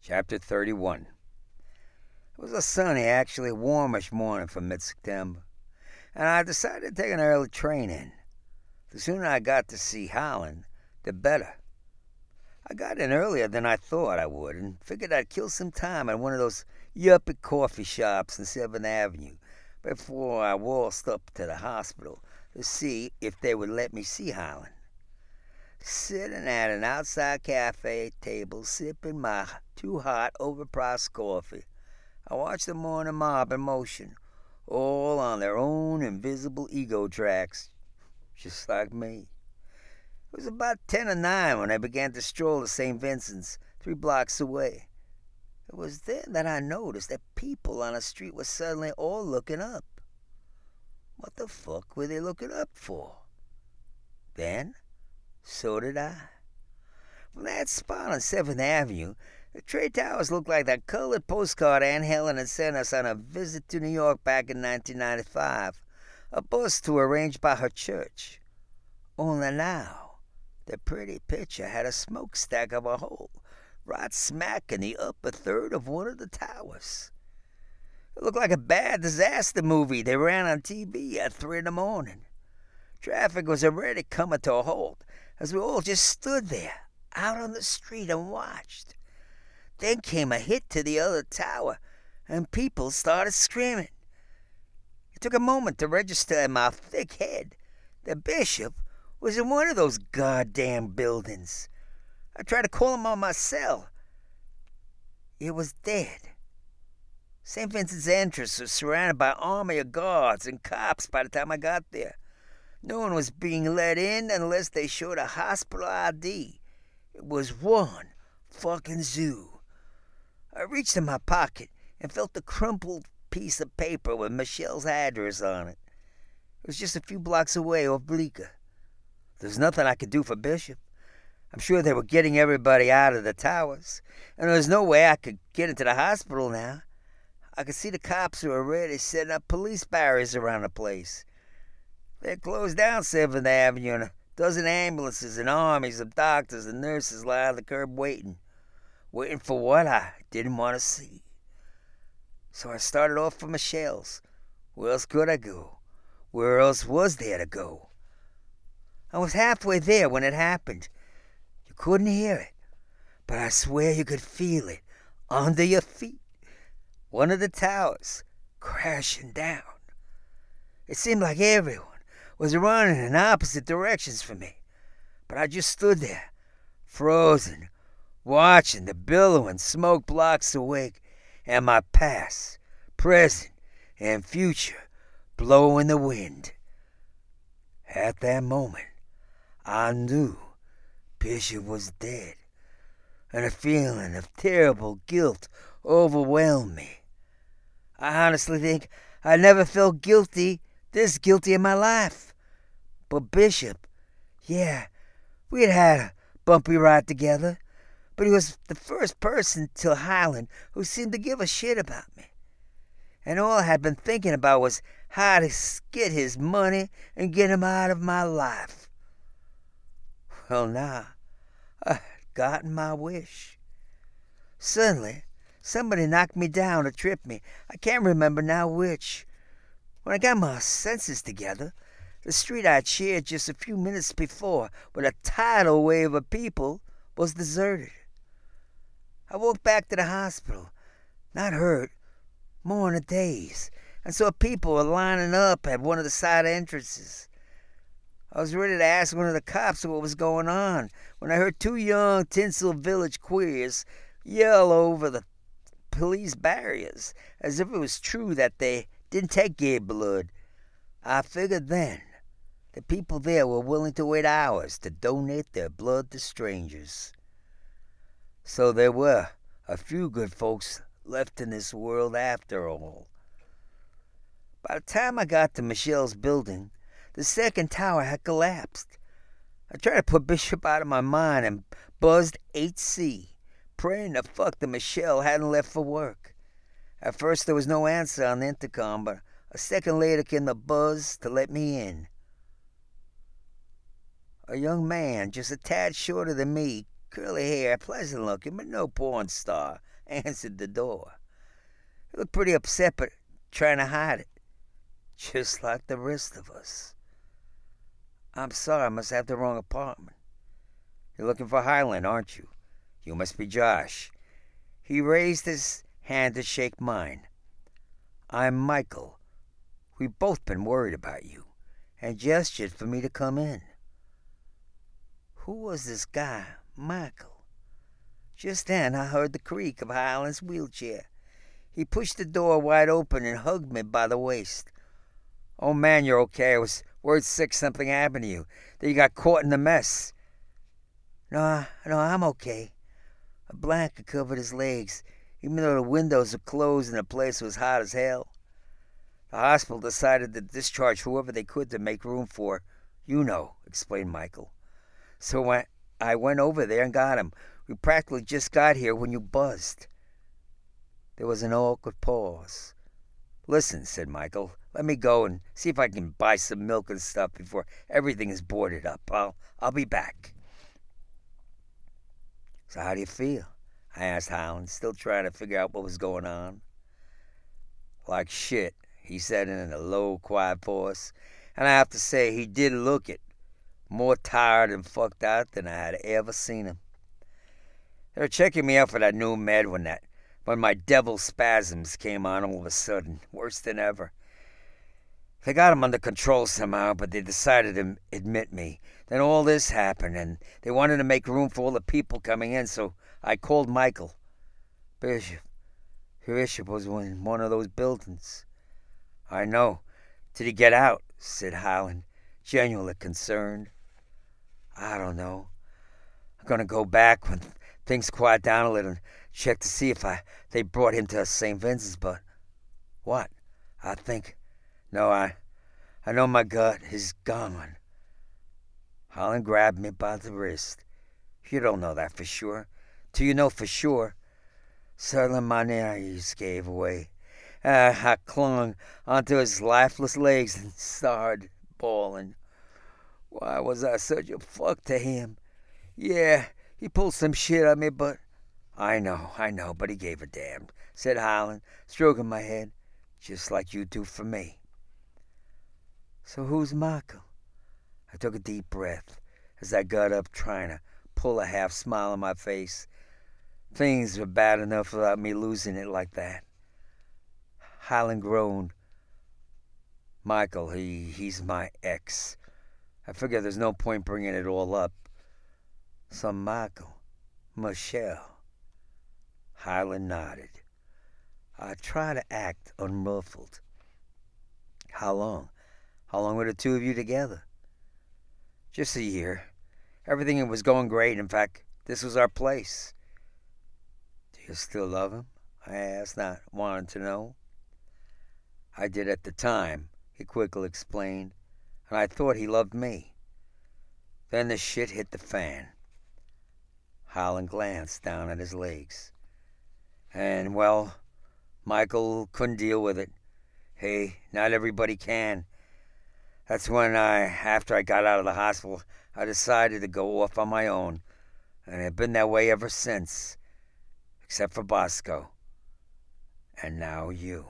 Chapter 31. It was a sunny, actually warmish morning for mid-September, and I decided to take an early train in. The sooner I got to see Holland, the better. I got in earlier than I thought I would and figured I'd kill some time at one of those yuppie coffee shops on 7th Avenue before I waltzed up to the hospital to see if they would let me see Holland. Sitting at an outside cafe table sipping my too hot, overpriced coffee, I watched the morning mob in motion, all on their own invisible ego tracks, just like me. It was about 10 or 9 when I began to stroll to St. Vincent's, 3 blocks away. It was then that I noticed that people on the street were suddenly all looking up. What the fuck were they looking up for? Then, so did I. From that spot on 7th Avenue, the trade towers looked like that colored postcard Aunt Helen had sent us on a visit to New York back in 1995, a bus tour arranged by her church. Only now, the pretty picture had a smokestack of a hole right smack in the upper third of one of the towers. It looked like a bad disaster movie they ran on TV at 3 in the morning. Traffic was already coming to a halt as we all just stood there, out on the street, and watched. Then came a hit to the other tower, and people started screaming. It took a moment to register in my thick head. The bishop was in one of those goddamn buildings. I tried to call him on my cell. It was dead. St. Vincent's entrance was surrounded by an army of guards and cops by the time I got there. No one was being let in unless they showed a hospital ID. It was one fucking zoo. I reached in my pocket and felt the crumpled piece of paper with Michelle's address on it. It was just a few blocks away off Bleecker. There was nothing I could do for Bishop. I'm sure they were getting everybody out of the towers, and there was no way I could get into the hospital now. I could see the cops were already setting up police barriers around the place. They closed down 7th Avenue, and a dozen ambulances and armies of doctors and nurses lie on the curb waiting for what I didn't want to see. So I started off for Michelle's. Where else could I go? Where else was there to go? I was halfway there when it happened. You couldn't hear it, but I swear you could feel it under your feet. One of the towers crashing down. It seemed like everyone was running in opposite directions from me, but I just stood there, frozen, watching the billowing smoke blocks awake and my past, present, and future blow in the wind. At that moment, I knew Bishop was dead, and a feeling of terrible guilt overwhelmed me. I honestly think I never felt this guilty in my life. But Bishop, yeah, we had a bumpy ride together, but he was the first person till Highland who seemed to give a shit about me. And all I had been thinking about was how to get his money and get him out of my life. Well, now, I had gotten my wish. Suddenly, somebody knocked me down or tripped me. I can't remember now which. When I got my senses together, the street I'd shared just a few minutes before with a tidal wave of people was deserted. I walked back to the hospital, not hurt, more in a daze, and saw people were lining up at one of the side entrances. I was ready to ask one of the cops what was going on when I heard 2 young Tinsel Village queers yell over the police barriers as if it was true that they didn't take gay blood. I figured then the people there were willing to wait hours to donate their blood to strangers. So there were a few good folks left in this world after all. By the time I got to Michelle's building, the second tower had collapsed. I tried to put Bishop out of my mind and buzzed 8C, praying to fuck that Michelle hadn't left for work. At first there was no answer on the intercom, but a second later came the buzz to let me in. A young man, just a tad shorter than me, curly hair, pleasant looking, but no porn star, answered the door. He looked pretty upset, but trying to hide it, just like the rest of us. I'm sorry, I must have the wrong apartment. You're looking for Highland, aren't you? You must be Josh. He raised his hand to shake mine. I'm Michael. We've both been worried about you, and gestured for me to come in. Who was this guy, Michael? Just then I heard the creak of Highland's wheelchair. He pushed the door wide open and hugged me by the waist. Oh man, you're okay. I was worried sick something happened to you, that you got caught in the mess. No, I'm okay. A blanket covered his legs, even though the windows were closed and the place was hot as hell. The hospital decided to discharge whoever they could to make room for, explained Michael. So when I went over there and got him, we practically just got here when you buzzed. There was an awkward pause. Listen, said Michael, let me go and see if I can buy some milk and stuff before everything is boarded up. I'll be back. So how do you feel? I asked Highland, still trying to figure out what was going on. Like shit, he said in a low, quiet voice, and I have to say he did look it, more tired and fucked out than I had ever seen him. They were checking me out for that new med when my devil spasms came on all of a sudden, worse than ever. They got him under control somehow, but they decided to admit me. Then all this happened, and they wanted to make room for all the people coming in, so I called Michael. Bishop was in one of those buildings. I know. Did he get out? Said Highland, genuinely concerned. I don't know. I'm going to go back when things quiet down a little and check to see if they brought him to St. Vincent's, but what? I know my gut is gone. Highland grabbed me by the wrist. You don't know that for sure. Till you know for sure. Suddenly my knees gave way. I clung onto his lifeless legs and started bawling. Why was I such a fuck to him? Yeah, he pulled some shit on me, but... I know, but he gave a damn, said Highland, stroking my head, just like you do for me. So who's Michael? I took a deep breath as I got up, trying to pull a half smile on my face. Things were bad enough without me losing it like that. Highland groaned. Michael, he's my ex. I figure there's no point bringing it all up. So Michelle. Highland nodded. I tried to act unruffled. How long? How long were the two of you together? Just a year. Everything was going great. In fact, this was our place. Do you still love him? I asked, not wanting to know. I did at the time, he quickly explained, and I thought he loved me. Then the shit hit the fan. Highland glanced down at his legs. And, well, Michael couldn't deal with it. Hey, not everybody can. That's when after I got out of the hospital, I decided to go off on my own. And I've been that way ever since. Except for Bosco. And now you.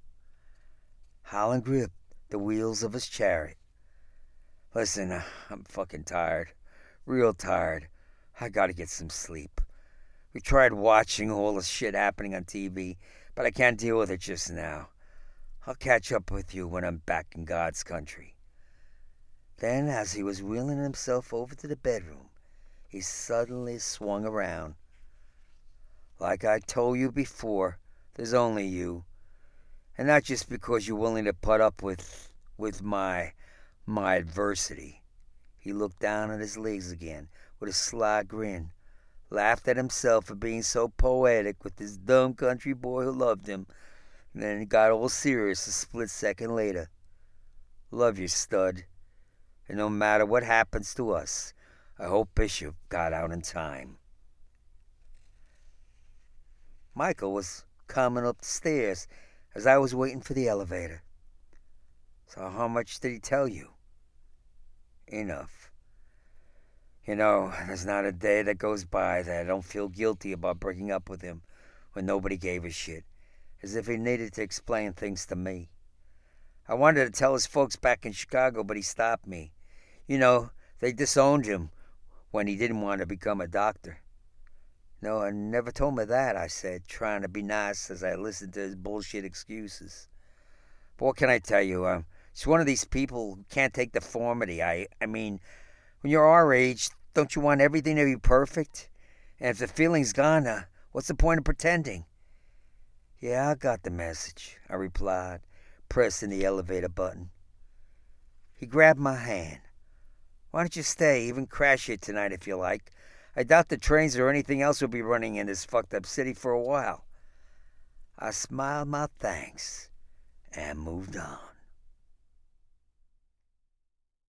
Highland gripped the wheels of his chariot. Listen, I'm fucking tired. Real tired. I gotta get some sleep. We tried watching all the shit happening on TV, but I can't deal with it just now. I'll catch up with you when I'm back in God's country. Then, as he was wheeling himself over to the bedroom, he suddenly swung around. Like I told you before, there's only you. And not just because you're willing to put up with my adversity. He looked down at his legs again with a sly grin, laughed at himself for being so poetic with this dumb country boy who loved him, and then he got all serious a split second later. Love you, stud. And no matter what happens to us, I hope Bishop got out in time. Michael was coming up the stairs as I was waiting for the elevator. So how much did he tell you? Enough. You know, there's not a day that goes by that I don't feel guilty about breaking up with him when nobody gave a shit, as if he needed to explain things to me. I wanted to tell his folks back in Chicago, but he stopped me. You know, they disowned him when he didn't want to become a doctor. No, I never told me that, I said, trying to be nice as I listened to his bullshit excuses. But what can I tell you? I'm just one of these people who can't take deformity. I mean, when you're our age, don't you want everything to be perfect? And if the feeling's gone, what's the point of pretending? Yeah, I got the message, I replied, pressing the elevator button. He grabbed my hand. Why don't you stay, even crash here tonight if you like? I doubt the trains or anything else will be running in this fucked up city for a while. I smiled my thanks and moved on.